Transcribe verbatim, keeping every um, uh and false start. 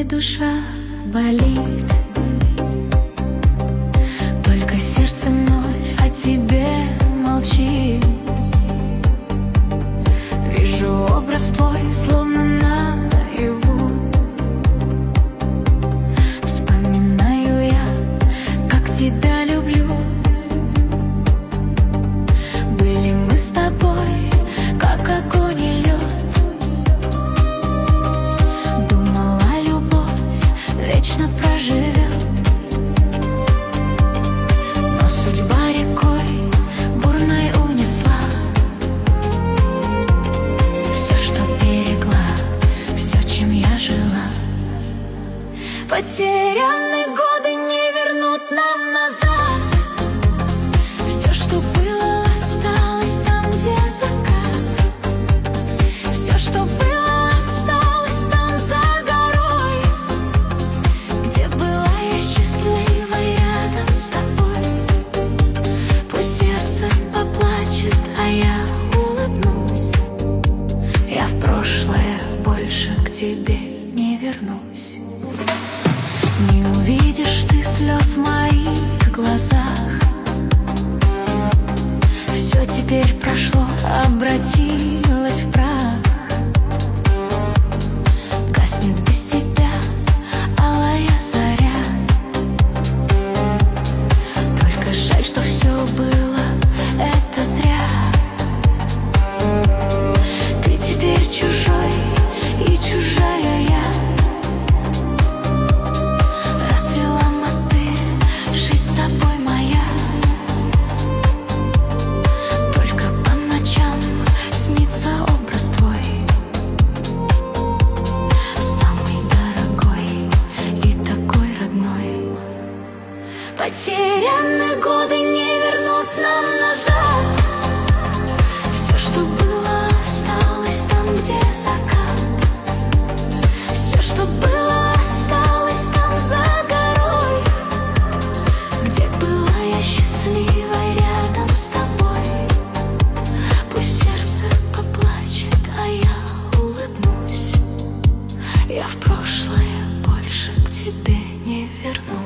и душа болит. Только сердце вновь о тебе молчит. Вижу образ твой, словно наяву. Вспоминаю я, как тебя люблю. Были мы с тобой, как огонь и лед. Думала, любовь вечно проживет, но судьба рекой бурной унесла все, что берегла, все, чем я жила. Потерянные годы не вернут нам назад. Все, что было, осталось там, где закат. Все, что было, осталось там за горой, где была я счастливой рядом с тобой. Пусть сердце поплачет, а я улыбнусь. Я в прошлое больше к тебе не вернусь. Не увидишь ты слез в моих глазах. Все теперь прошло, обратилось в прах. Гаснет без тебя алая заря. Только жаль, что все было это зря. Ты теперь чужой и чужая я. Развела мосты, жизнь с тобой моя. Только по ночам снится образ твой, самый дорогой и такой родной. Потерянные годы не вернут нам назад. Все, что было, осталось там, где закат. Все, что было, осталось там за горой, где была я счастливой рядом с тобой. Пусть сердце поплачет, а я улыбнусь. Я в прошлое больше к тебе не вернусь.